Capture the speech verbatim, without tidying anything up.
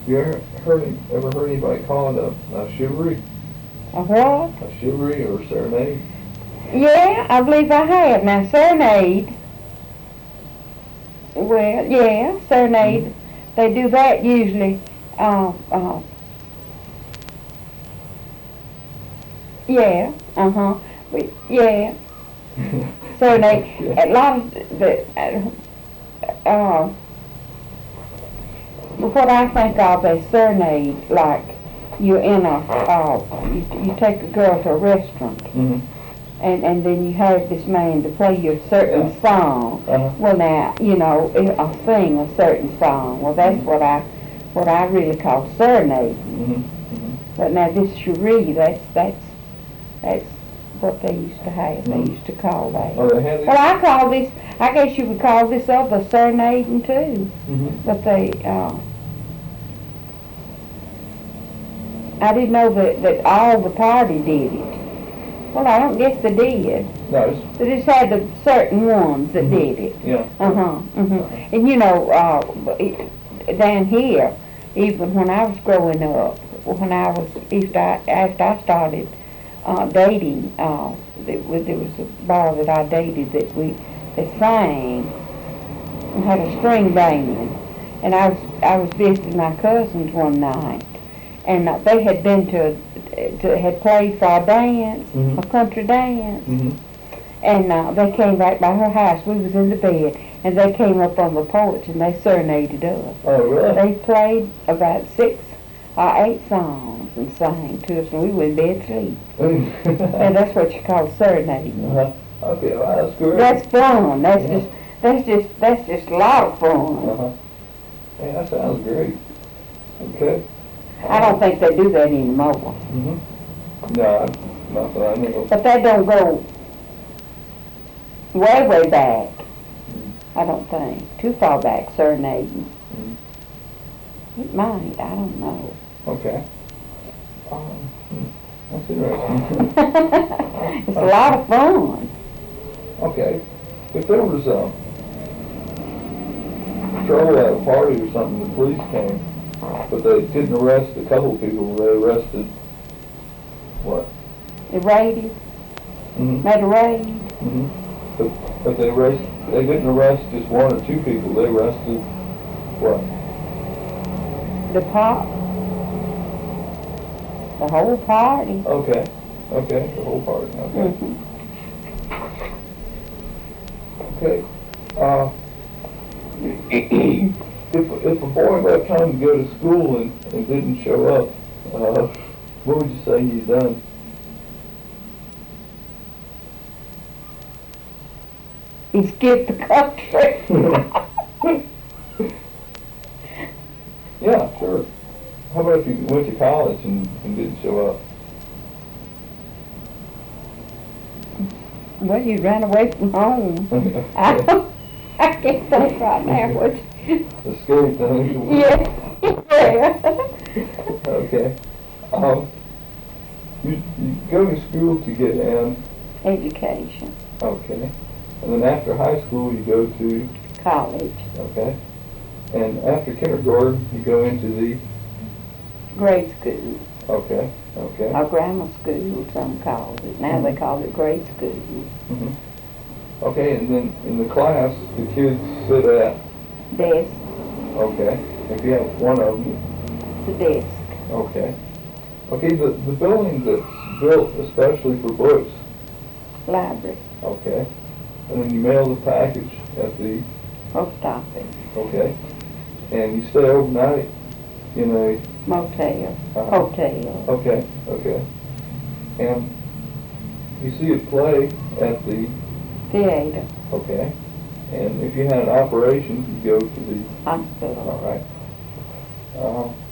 You ever heard, ever heard anybody call it a, a chivalry? A what? A chivalry or a serenade? Yeah, I believe I have. Now, serenade, well, yeah, serenade, mm-hmm. They do that usually, uh, uh, yeah, uh-huh, yeah, serenade, yeah. A lot of the, uh, uh, what I think of as serenade, like you're in a, uh, you, you take a girl to a restaurant, mm-hmm. and, and then you have this man to play you a certain yeah. song. Uh-huh. Well, now, you know, I'll sing a certain song. Well, that's mm-hmm. what I what I really call serenade. Mm-hmm. Mm-hmm. But now this cherie, that's, that's, that's what they used to have. Mm-hmm. They used to call that. Oh, they had it? Well, I call this, I guess you would call this other serenading too. Mm-hmm. But they, uh, I didn't know that, that all the party did it. Well, I don't guess they did. No. They just had the certain ones that mm-hmm. did it. Yeah. Uh-huh. Mm-hmm. Uh-huh. And you know, uh, down here, even when I was growing up, when I was, after I, after I started uh, dating, uh, there, was, there was a boy that I dated that we, that sang, and had a string band. And I was, I was visiting my cousins one night, and uh, they had been to, to, had played for a dance, mm-hmm. a country dance. Mm-hmm. And uh, they came right by her house. We was in the bed, and they came up on the porch and they serenaded us. Oh, really? They played about six or eight songs and sang to us, and we were in bed asleep. And that's what you call serenading. Uh-huh. Okay, well, that's great. That's fun. That's yeah. just that's just that's just a lot of fun. Uh-huh. Yeah, that sounds great. Okay. I don't think they do that anymore. Mm-hmm. No, not that I know. But that don't go way, way back. Mm-hmm. I don't think. Too far back, serenading. Mm-hmm. It might. I don't know. Okay. Um, that's interesting. It's a lot of fun. Okay. If there was a trouble at a party or something, the police came, but they didn't arrest a couple of people, they arrested what? They raided? Mm-hmm. Made a raid? Mm-hmm. But, but they arrest, they didn't arrest just one or two people, they arrested what? The pop. The whole party. Okay. Okay, the whole party. Okay. Mm-hmm. Okay. Uh, if if a boy left home to go to school and, and didn't show up, uh, what would you say he's done? He skipped the country. Yeah, sure. How about if you went to college and, and didn't show up? Well, you ran away from home. I, don't, I can't think right now what you... Escaped, huh? Yeah. Yeah. Okay. Um, you, you go to school to get an education. Okay. And then after high school, you go to college. Okay. And after kindergarten, you go into the grade school. Okay. Okay. Or grammar school, some call it. Now mm-hmm. they call it grade school. Mm-hmm. Okay, and then in the class, the kids sit at? Desk. Okay. If you have one of them? The desk. Okay. Okay, the, the building that's built especially for books? Library. Okay. And then you mail the package at the? Post office. Okay. And you stay overnight in a? Motel. Uh-huh. Hotel. Okay, okay. And you see a play at the? Theater. Okay. And if you had an operation, you go to the? Hospital. All right. Uh,